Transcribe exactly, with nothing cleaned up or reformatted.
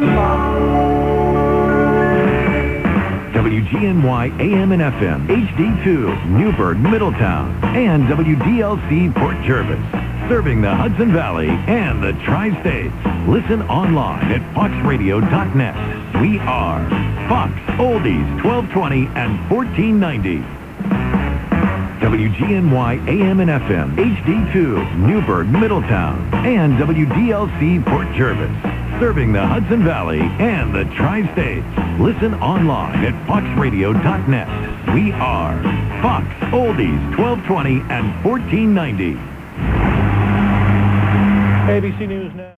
W G N Y A M and F M, H D two, Newburgh, Middletown, and W D L C Port Jervis. Serving the Hudson Valley and the Tri-States. Listen online at fox radio dot net. We are Fox Oldies twelve twenty and fourteen ninety. W G N Y A M and F M, H D two, Newburgh, Middletown, and W D L C Port Jervis. Serving the Hudson Valley and the Tri-States. Listen online at fox radio dot net. We are Fox Oldies twelve twenty and fourteen ninety. A B C News now.